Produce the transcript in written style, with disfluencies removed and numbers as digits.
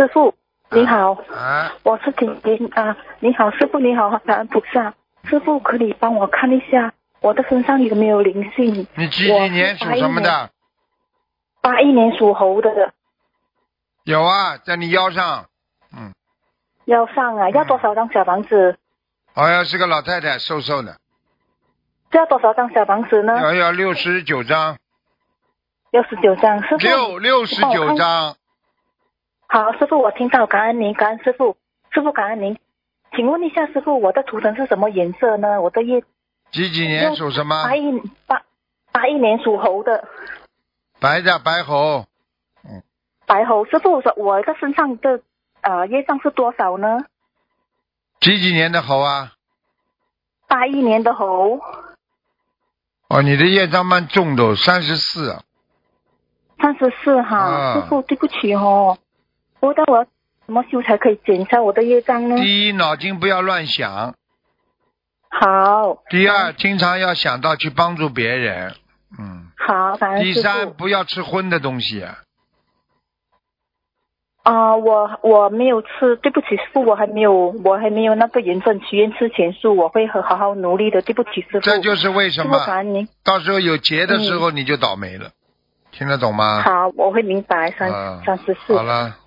师傅你好， 啊， 我是婷婷啊。你好，师傅你好，感恩菩萨。师傅可以帮我看一下我的身上有没有灵性？ 你几年属什么的？ 81年属猴的。 有啊，在你腰上。 要上啊，要多少张小房子？ 好像是个老太太，瘦瘦的。 要多少张小房子呢？ 要69张。 69张，师傅。 69张。 好，师傅，我听到，感恩您，感恩师傅，师傅感恩您。请问一下，师傅，我的图腾是什么颜色呢？我的叶几年属什么 ？81年属猴的。 白的白猴。 白猴，师傅，我的身上的业障是多少呢？ 几年的猴啊 ？81年的猴。 哦，你的业障蛮重的，34。 34哈，师傅对不起哦。我要怎么修才可以减下我的业障呢？ 第一，脑筋不要乱想。 好。 第二，经常要想到去帮助别人。 好，感恩师傅。 第三，不要吃荤的东西。 我没有吃，对不起师傅，我还没有那个缘分许愿吃全素，我会好好努力的，对不起师傅。 这就是为什么师父感恩您， 到时候有劫的时候你就倒霉了。听得懂吗？ 好，我会明白。34。 好了。